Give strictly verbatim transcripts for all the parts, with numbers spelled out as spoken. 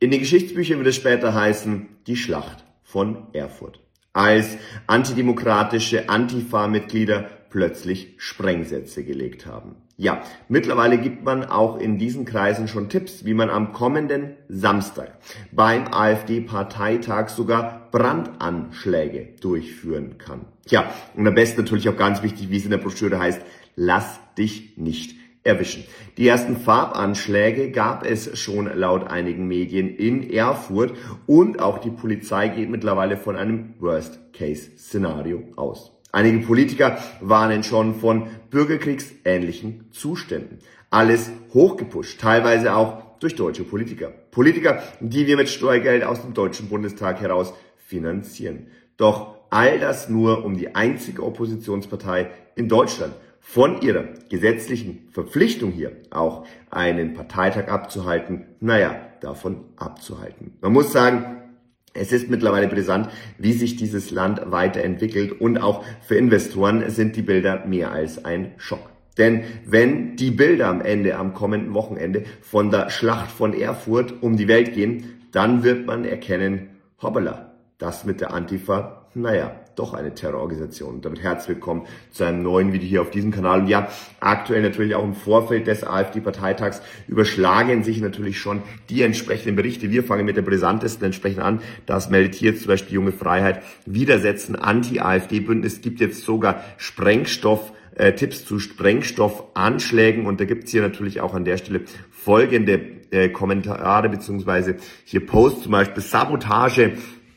In den Geschichtsbüchern wird es später heißen, die Schlacht von Erfurt, als antidemokratische Antifa-Mitglieder plötzlich Sprengsätze gelegt haben. Ja, mittlerweile gibt man auch in diesen Kreisen schon Tipps, wie man am kommenden Samstag beim AfD-Parteitag sogar Brandanschläge durchführen kann. Ja, und am besten natürlich auch ganz wichtig, wie es in der Broschüre heißt, lass dich nicht erwischen. Die ersten Farbanschläge gab es schon laut einigen Medien in Erfurt und auch die Polizei geht mittlerweile von einem Worst-Case-Szenario aus. Einige Politiker warnen schon von bürgerkriegsähnlichen Zuständen. Alles hochgepusht, teilweise auch durch deutsche Politiker. Politiker, die wir mit Steuergeld aus dem Deutschen Bundestag heraus finanzieren. Doch all das nur, um die einzige Oppositionspartei in Deutschland von ihrer gesetzlichen Verpflichtung hier auch einen Parteitag abzuhalten, naja, davon abzuhalten. Man muss sagen, es ist mittlerweile brisant, wie sich dieses Land weiterentwickelt und auch für Investoren sind die Bilder mehr als ein Schock. Denn wenn die Bilder am Ende, am kommenden Wochenende von der Schlacht von Erfurt um die Welt gehen, dann wird man erkennen, hoppala, das mit der Antifa, naja, doch eine Terrororganisation. Und damit herzlich willkommen zu einem neuen Video hier auf diesem Kanal. Und ja, aktuell natürlich auch im Vorfeld des AfD-Parteitags überschlagen sich natürlich schon die entsprechenden Berichte. Wir fangen mit der brisantesten entsprechend an. Das meldet hier zum Beispiel Junge Freiheit. Widersetzen Anti-AfD-Bündnis. Es gibt jetzt sogar Sprengstoff, äh, Tipps zu Sprengstoffanschlägen. Und da gibt's hier natürlich auch an der Stelle folgende äh, Kommentare beziehungsweise hier Posts, zum Beispiel Sabotage.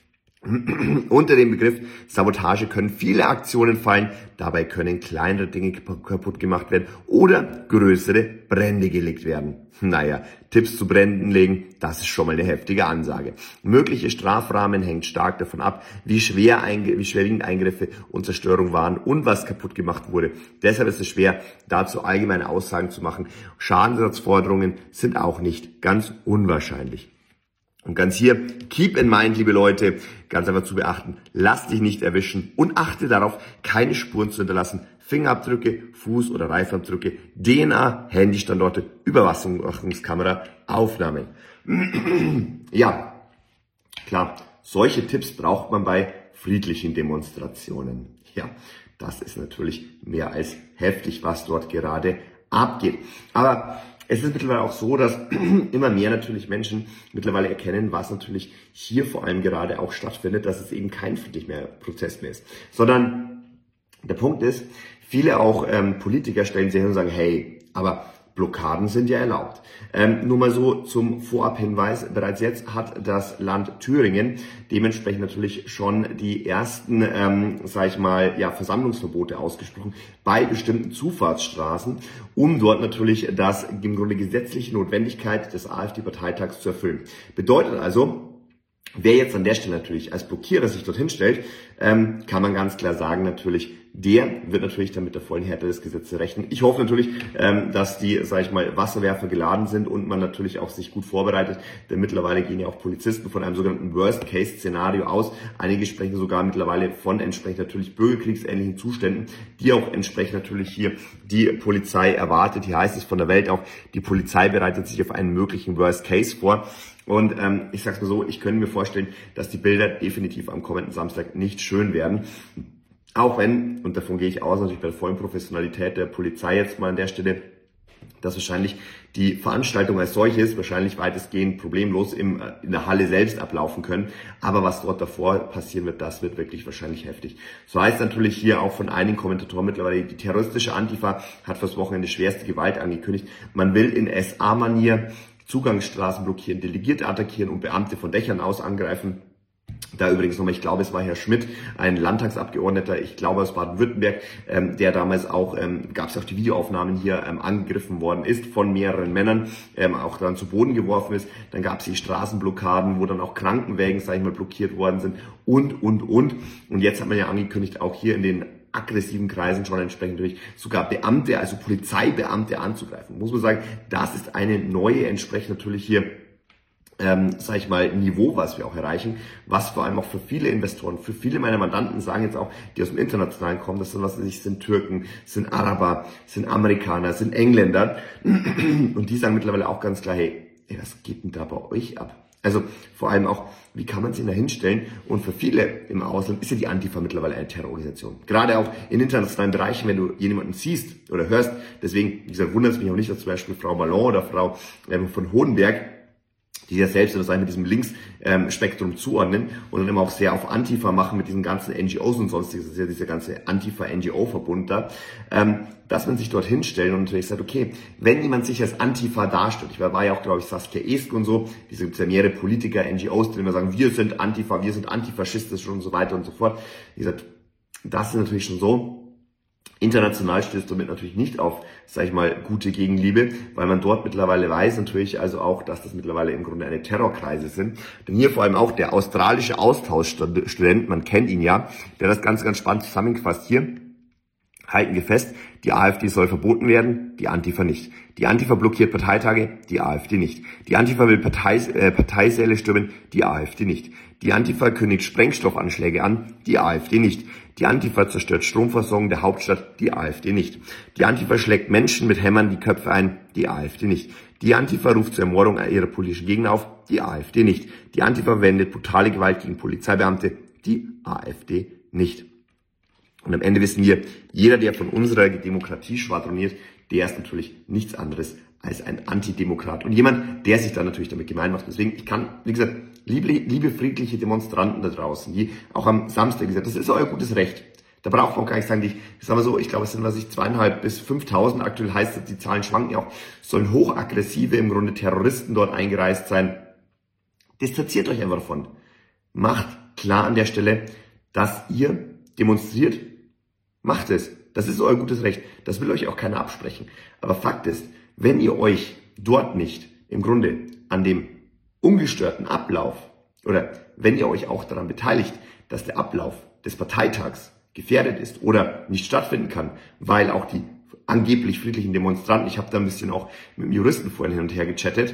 Unter dem Begriff Sabotage können viele Aktionen fallen, dabei können kleinere Dinge kaputt gemacht werden oder größere Brände gelegt werden. Naja, Tipps zu Bränden legen, das ist schon mal eine heftige Ansage. Mögliche Strafrahmen hängt stark davon ab, wie schwer einge- wie schwerwiegend Eingriffe und Zerstörung waren und was kaputt gemacht wurde. Deshalb ist es schwer, dazu allgemeine Aussagen zu machen. Schadensersatzforderungen sind auch nicht ganz unwahrscheinlich. Und ganz hier, keep in mind, liebe Leute, ganz einfach zu beachten, lass dich nicht erwischen und achte darauf, keine Spuren zu hinterlassen. Fingerabdrücke, Fuß- oder Reifabdrücke, D N A, Handystandorte, Überwachungskamera, Aufnahmen. Ja, klar, solche Tipps braucht man bei friedlichen Demonstrationen. Ja, das ist natürlich mehr als heftig, was dort gerade abgeht. Aber es ist mittlerweile auch so, dass immer mehr natürlich Menschen mittlerweile erkennen, was natürlich hier vor allem gerade auch stattfindet, dass es eben kein friedlicher mehr Prozess mehr ist. Sondern der Punkt ist, viele auch ähm, Politiker stellen sich hin und sagen, hey, aber Blockaden sind ja erlaubt. Ähm, nur mal so zum Vorabhinweis, bereits jetzt hat das Land Thüringen dementsprechend natürlich schon die ersten, ähm, sag ich mal, ja, Versammlungsverbote ausgesprochen bei bestimmten Zufahrtsstraßen, um dort natürlich das im Grunde gesetzliche Notwendigkeit des AfD-Parteitags zu erfüllen. Bedeutet also, wer jetzt an der Stelle natürlich als Blockierer sich dorthin stellt, ähm, kann man ganz klar sagen, natürlich, der wird natürlich dann mit der vollen Härte des Gesetzes rechnen. Ich hoffe natürlich, ähm, dass die, sage ich mal, Wasserwerfer geladen sind und man natürlich auch sich gut vorbereitet, denn mittlerweile gehen ja auch Polizisten von einem sogenannten Worst-Case-Szenario aus. Einige sprechen sogar mittlerweile von entsprechend natürlich bürgerkriegsähnlichen Zuständen, die auch entsprechend natürlich hier die Polizei erwartet. Hier heißt es von der Welt auch, die Polizei bereitet sich auf einen möglichen Worst-Case vor. Und ähm, ich sag's mal so, ich könnte mir vorstellen, dass die Bilder definitiv am kommenden Samstag nicht schön werden. Auch wenn, und davon gehe ich aus, natürlich bei der vollen Professionalität der Polizei jetzt mal an der Stelle, dass wahrscheinlich die Veranstaltung als solches wahrscheinlich weitestgehend problemlos im, in der Halle selbst ablaufen können. Aber was dort davor passieren wird, das wird wirklich wahrscheinlich heftig. So heißt natürlich hier auch von einigen Kommentatoren mittlerweile, die terroristische Antifa hat fürs Wochenende schwerste Gewalt angekündigt. Man will in S A-Manier Zugangsstraßen blockieren, Delegierte attackieren und Beamte von Dächern aus angreifen. Da übrigens nochmal, ich glaube, es war Herr Schmidt, ein Landtagsabgeordneter, ich glaube aus Baden-Württemberg, ähm, der damals auch, ähm, gab es auch die Videoaufnahmen hier, ähm, angegriffen worden ist von mehreren Männern, ähm, auch dann zu Boden geworfen ist. Dann gab es die Straßenblockaden, wo dann auch Krankenwägen, sag ich mal, blockiert worden sind und, und, und. Und jetzt hat man ja angekündigt, auch hier in den aggressiven Kreisen schon entsprechend durch sogar Beamte, also Polizeibeamte anzugreifen. Muss man sagen, das ist eine neue, entsprechend natürlich hier Ähm, sag ich mal, Niveau, was wir auch erreichen, was vor allem auch für viele Investoren, für viele meiner Mandanten sagen jetzt auch, die aus dem Internationalen kommen, das sind, was weiß ich, sind Türken, sind Araber, sind Amerikaner, sind Engländer und die sagen mittlerweile auch ganz klar, hey, ey, was geht denn da bei euch ab? Also vor allem auch, wie kann man sich da hinstellen? Und für viele im Ausland ist ja die Antifa mittlerweile eine Terrororganisation. Gerade auch in internationalen Bereichen, wenn du jemanden siehst oder hörst. Deswegen, wie gesagt, wundert es mich auch nicht, dass zum Beispiel Frau Ballon oder Frau ähm, von Hohenberg, die ja selbst das mit diesem Linksspektrum ähm, zuordnen und dann immer auch sehr auf Antifa machen mit diesen ganzen N G Os und sonstiges, das ist ja dieser ganze Antifa-N G O-Verbund da, ähm, dass man sich dort hinstellt und natürlich sagt, okay, wenn jemand sich als Antifa darstellt, ich war, war ja auch, glaube ich, Saskia Esken und so, diese gibt's ja mehrere Politiker, N G Os, die immer sagen, wir sind Antifa, wir sind antifaschistisch und so weiter und so fort. Wie gesagt, das ist natürlich schon so. International stößt damit natürlich nicht auf, sag ich mal, gute Gegenliebe, weil man dort mittlerweile weiß natürlich also auch, dass das mittlerweile im Grunde eine Terrorkreise sind. Denn hier vor allem auch der australische Austauschstudent, man kennt ihn ja, der das ganz, ganz spannend zusammengefasst hier. Halten wir fest, die AfD soll verboten werden, die Antifa nicht. Die Antifa blockiert Parteitage, die AfD nicht. Die Antifa will Parteis, äh, Parteisäle stürmen, die AfD nicht. Die Antifa kündigt Sprengstoffanschläge an, die AfD nicht. Die Antifa zerstört Stromversorgung der Hauptstadt, die AfD nicht. Die Antifa schlägt Menschen mit Hämmern die Köpfe ein, die AfD nicht. Die Antifa ruft zur Ermordung ihrer politischen Gegner auf, die AfD nicht. Die Antifa wendet brutale Gewalt gegen Polizeibeamte, die AfD nicht. Und am Ende wissen wir, jeder, der von unserer Demokratie schwadroniert, der ist natürlich nichts anderes als ein Antidemokrat. Und jemand, der sich dann natürlich damit gemein macht. Deswegen, ich kann, wie gesagt, liebe, liebe friedliche Demonstranten da draußen, die auch am Samstag, wie gesagt, das ist euer gutes Recht. Da braucht man auch gar nicht sagen, die, sagen wir so, ich glaube, es sind, was ich, zweieinhalb bis fünftausend, aktuell heißt es, die Zahlen schwanken ja auch, sollen hochaggressive, im Grunde Terroristen dort eingereist sein. Distanziert euch einfach davon. Macht klar an der Stelle, dass ihr demonstriert. Macht es. Das ist euer gutes Recht. Das will euch auch keiner absprechen. Aber Fakt ist, wenn ihr euch dort nicht im Grunde an dem ungestörten Ablauf oder wenn ihr euch auch daran beteiligt, dass der Ablauf des Parteitags gefährdet ist oder nicht stattfinden kann, weil auch die angeblich friedlichen Demonstranten, ich habe da ein bisschen auch mit dem Juristen vorhin hin und her gechattet,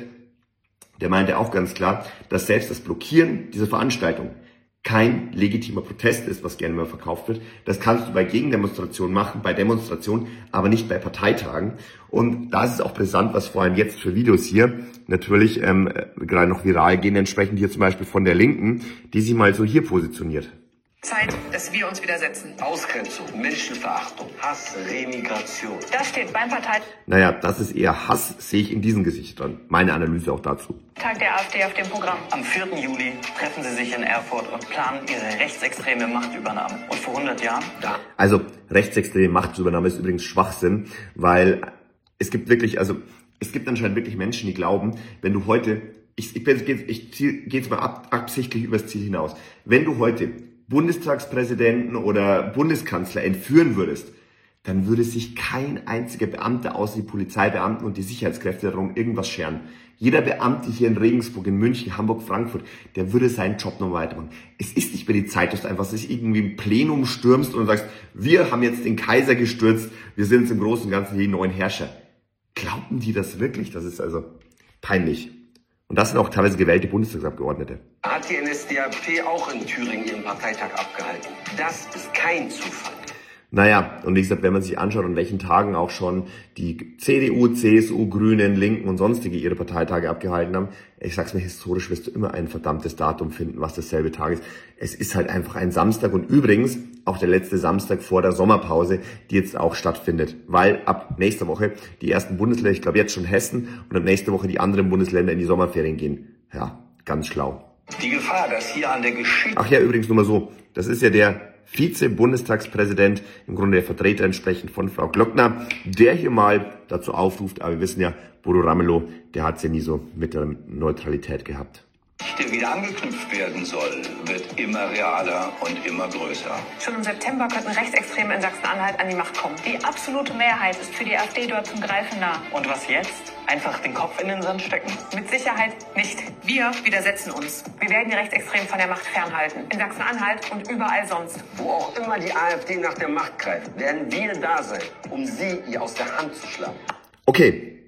der meinte auch ganz klar, dass selbst das Blockieren dieser Veranstaltung kein legitimer Protest ist, was gerne mal verkauft wird. Das kannst du bei Gegendemonstrationen machen, bei Demonstrationen, aber nicht bei Parteitagen. Und da ist es auch brisant, was vor allem jetzt für Videos hier natürlich ähm, gerade noch viral gehen, entsprechend hier zum Beispiel von der Linken, die sich mal so hier positioniert. Zeit, dass wir uns widersetzen. Ausgrenzung, Menschenverachtung, Hass, Remigration. Das steht beim Parteitag Naja, das ist eher Hass, sehe ich in diesen Gesichtern. Meine Analyse auch dazu. der AfD auf dem Programm. Am vierten Juli treffen sie sich in Erfurt und planen ihre rechtsextreme Machtübernahme. Und vor hundert Jahren? Da. Also, rechtsextreme Machtübernahme ist übrigens Schwachsinn, weil es gibt wirklich, also, es gibt anscheinend wirklich Menschen, die glauben, wenn du heute, ich, ich, ich, ich gehe jetzt mal ab, absichtlich übers Ziel hinaus, wenn du heute Bundestagspräsidenten oder Bundeskanzler entführen würdest, dann würde sich kein einziger Beamter außer die Polizeibeamten und die Sicherheitskräfte darum irgendwas scheren. Jeder Beamte hier in Regensburg, in München, Hamburg, Frankfurt, der würde seinen Job noch weitermachen. Es ist nicht mehr die Zeit, dass du einfach sich irgendwie im Plenum stürmst und sagst, wir haben jetzt den Kaiser gestürzt, wir sind jetzt im Großen und Ganzen die neuen Herrscher. Glauben die das wirklich? Das ist also peinlich. Und das sind auch teilweise gewählte Bundestagsabgeordnete. Hat die N S D A P auch in Thüringen ihren Parteitag abgehalten? Das ist kein Zufall. Naja, und wie gesagt, wenn man sich anschaut, an welchen Tagen auch schon die C D U, C S U, Grünen, Linken und sonstige ihre Parteitage abgehalten haben, ich sag's mir, historisch wirst du immer ein verdammtes Datum finden, was dasselbe Tag ist. Es ist halt einfach ein Samstag und übrigens auch der letzte Samstag vor der Sommerpause, die jetzt auch stattfindet, weil ab nächster Woche die ersten Bundesländer, ich glaube jetzt schon Hessen und ab nächste Woche die anderen Bundesländer in die Sommerferien gehen. Ja, ganz schlau. Die Gefahr, dass hier an der Geschichte... Ach ja, übrigens nur mal so, das ist ja der Vize-Bundestagspräsident, im Grunde der Vertreter entsprechend von Frau Glöckner, der hier mal dazu aufruft, aber wir wissen ja, Bodo Ramelow, der hat es ja nie so mit der Neutralität gehabt. die wieder angeknüpft werden soll, wird immer realer und immer größer. Schon im September könnten Rechtsextreme in Sachsen-Anhalt an die Macht kommen. Die absolute Mehrheit ist für die AfD dort zum Greifen nah. Und was jetzt? Einfach den Kopf in den Sand stecken? Mit Sicherheit nicht. Wir widersetzen uns. Wir werden die Rechtsextremen von der Macht fernhalten. In Sachsen-Anhalt und überall sonst. Wo auch immer die AfD nach der Macht greift, werden wir da sein, um sie ihr aus der Hand zu schlagen. Okay,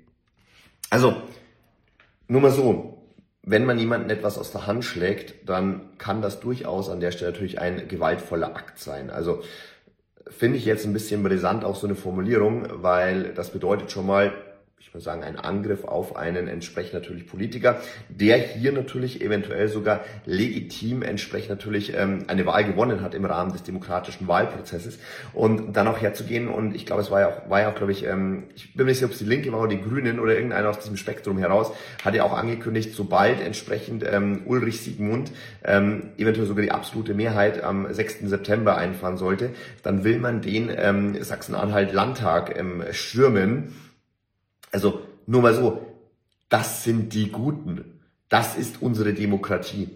also nur mal so. Wenn man jemanden etwas aus der Hand schlägt, dann kann das durchaus an der Stelle natürlich ein gewaltvoller Akt sein. Also finde ich jetzt ein bisschen brisant auch so eine Formulierung, weil das bedeutet schon mal, ich würde sagen, ein Angriff auf einen entsprechend natürlich Politiker, der hier natürlich eventuell sogar legitim entsprechend natürlich ähm, eine Wahl gewonnen hat im Rahmen des demokratischen Wahlprozesses und dann auch herzugehen und ich glaube, es war ja auch, war ja auch, glaube ich, ähm, ich bin mir nicht sicher, ob es die Linke war oder die Grünen oder irgendeiner aus diesem Spektrum heraus, hat ja auch angekündigt, sobald entsprechend ähm, Ulrich Siegmund ähm, eventuell sogar die absolute Mehrheit am sechsten September einfahren sollte, dann will man den ähm, Sachsen-Anhalt-Landtag ähm, stürmen. Also nur mal so, das sind die Guten. Das ist unsere Demokratie.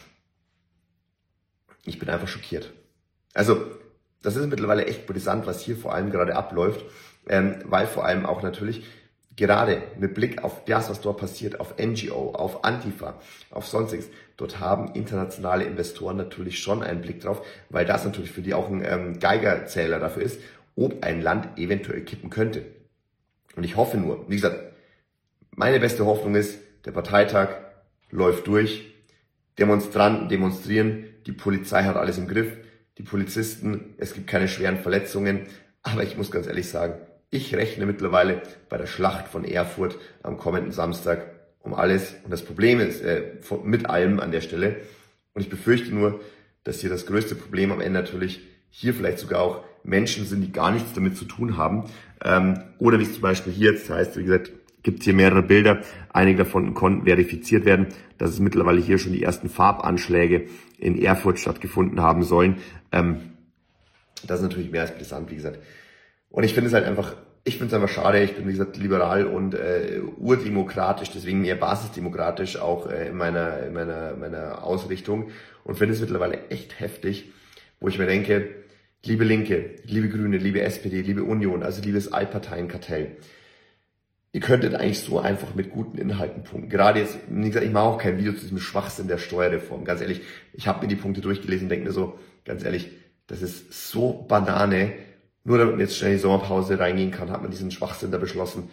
Ich bin einfach schockiert. Also das ist mittlerweile echt brisant, was hier vor allem gerade abläuft, ähm, weil vor allem auch natürlich gerade mit Blick auf das, was dort passiert, auf N G O, auf Antifa, auf sonstiges, dort haben internationale Investoren natürlich schon einen Blick drauf, weil das natürlich für die auch ein ähm, Geigerzähler dafür ist, ob ein Land eventuell kippen könnte. Und ich hoffe nur, wie gesagt, meine beste Hoffnung ist, der Parteitag läuft durch, Demonstranten demonstrieren, die Polizei hat alles im Griff, die Polizisten, es gibt keine schweren Verletzungen, aber ich muss ganz ehrlich sagen, ich rechne mittlerweile bei der Schlacht von Erfurt am kommenden Samstag um alles und das Problem ist äh, mit allem an der Stelle und ich befürchte nur, dass hier das größte Problem am Ende natürlich hier vielleicht sogar auch Menschen sind, die gar nichts damit zu tun haben. Ähm, oder wie es zum Beispiel hier jetzt heißt, wie gesagt, gibt es hier mehrere Bilder. Einige davon konnten verifiziert werden, dass es mittlerweile hier schon die ersten Farbanschläge in Erfurt stattgefunden haben sollen. Ähm, das ist natürlich mehr als brisant, wie gesagt. Und ich finde es halt einfach, ich finde es einfach schade. Ich bin, wie gesagt, liberal und äh, urdemokratisch, deswegen eher basisdemokratisch auch äh, in meiner, in meiner, meiner Ausrichtung und finde es mittlerweile echt heftig, wo ich mir denke, liebe Linke, liebe Grüne, liebe S P D, liebe Union, also liebes Allparteienkartell, ihr könntet eigentlich so einfach mit guten Inhalten punkten. Gerade jetzt, wie gesagt, ich mache auch kein Video zu diesem Schwachsinn der Steuerreform. Ganz ehrlich, ich habe mir die Punkte durchgelesen und denke mir so, ganz ehrlich, das ist so Banane. Nur damit man jetzt schnell in die Sommerpause reingehen kann, hat man diesen Schwachsinn da beschlossen.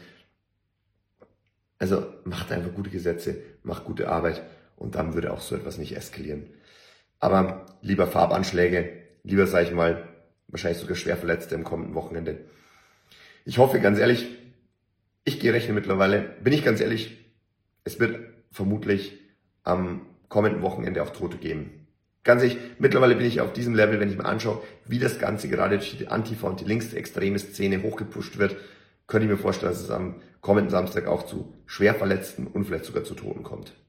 Also macht einfach gute Gesetze, macht gute Arbeit und dann würde auch so etwas nicht eskalieren. Aber lieber Farbanschläge, lieber, sag ich mal, wahrscheinlich sogar Schwerverletzte im kommenden Wochenende. Ich hoffe, ganz ehrlich, ich gehe rechnen mittlerweile, bin ich ganz ehrlich, es wird vermutlich am kommenden Wochenende auch Tote geben. Ganz ehrlich, mittlerweile bin ich auf diesem Level, wenn ich mir anschaue, wie das Ganze gerade durch die Antifa und die linksextreme Szene hochgepusht wird, könnte ich mir vorstellen, dass es am kommenden Samstag auch zu Schwerverletzten und vielleicht sogar zu Toten kommt.